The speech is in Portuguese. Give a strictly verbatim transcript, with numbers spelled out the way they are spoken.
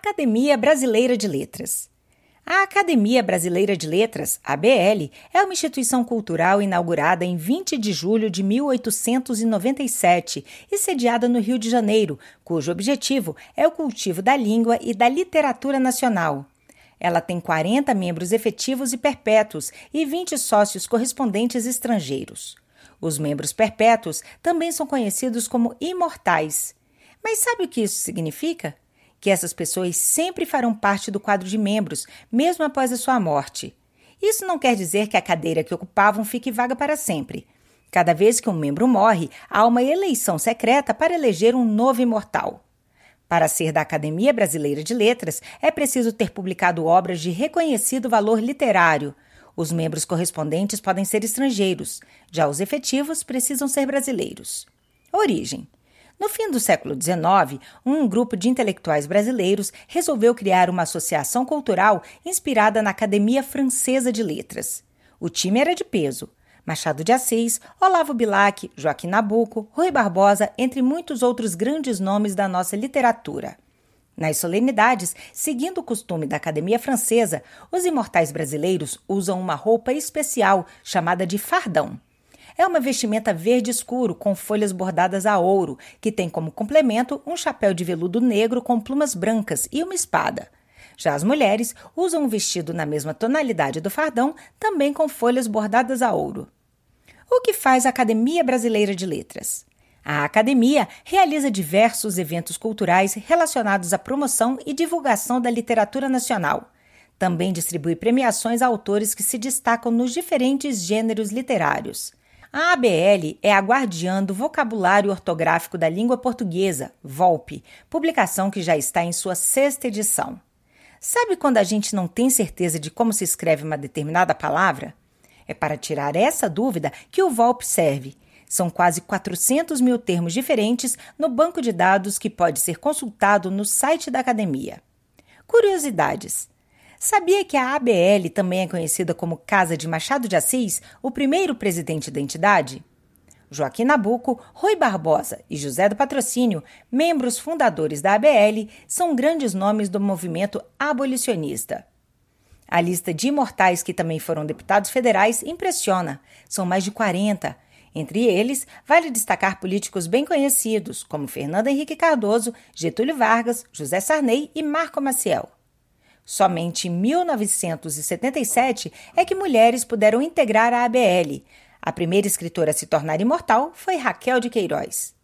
Academia Brasileira de Letras. A Academia Brasileira de Letras, A B L, é uma instituição cultural inaugurada em vinte de julho de mil oitocentos e noventa e sete e sediada no Rio de Janeiro, cujo objetivo é o cultivo da língua e da literatura nacional. Ela tem quarenta membros efetivos e perpétuos e vinte sócios correspondentes estrangeiros. Os membros perpétuos também são conhecidos como imortais. Mas sabe o que isso significa? Que essas pessoas sempre farão parte do quadro de membros, mesmo após a sua morte. Isso não quer dizer que a cadeira que ocupavam fique vaga para sempre. Cada vez que um membro morre, há uma eleição secreta para eleger um novo imortal. Para ser da Academia Brasileira de Letras, é preciso ter publicado obras de reconhecido valor literário. Os membros correspondentes podem ser estrangeiros, já os efetivos precisam ser brasileiros. Origem. No fim do século dezenove, um grupo de intelectuais brasileiros resolveu criar uma associação cultural inspirada na Academia Francesa de Letras. O time era de peso. Machado de Assis, Olavo Bilac, Joaquim Nabuco, Rui Barbosa, entre muitos outros grandes nomes da nossa literatura. Nas solenidades, seguindo o costume da Academia Francesa, os imortais brasileiros usam uma roupa especial chamada de fardão. É uma vestimenta verde escuro com folhas bordadas a ouro, que tem como complemento um chapéu de veludo negro com plumas brancas e uma espada. Já as mulheres usam um vestido na mesma tonalidade do fardão, também com folhas bordadas a ouro. O que faz a Academia Brasileira de Letras? A Academia realiza diversos eventos culturais relacionados à promoção e divulgação da literatura nacional. Também distribui premiações a autores que se destacam nos diferentes gêneros literários. A A B L é a guardiã do vocabulário ortográfico da língua portuguesa, VOLPE, publicação que já está em sua sexta edição. Sabe quando a gente não tem certeza de como se escreve uma determinada palavra? É para tirar essa dúvida que o VOLPE serve. São quase quatrocentos mil termos diferentes no banco de dados que pode ser consultado no site da Academia. Curiosidades. Sabia que a A B L também é conhecida como Casa de Machado de Assis, o primeiro presidente da entidade? Joaquim Nabuco, Rui Barbosa e José do Patrocínio, membros fundadores da A B L, são grandes nomes do movimento abolicionista. A lista de imortais que também foram deputados federais impressiona. São mais de quarenta. Entre eles, vale destacar políticos bem conhecidos, como Fernando Henrique Cardoso, Getúlio Vargas, José Sarney e Marco Maciel. Somente em mil novecentos e setenta e sete é que mulheres puderam integrar a A B L. A primeira escritora a se tornar imortal foi Raquel de Queiroz.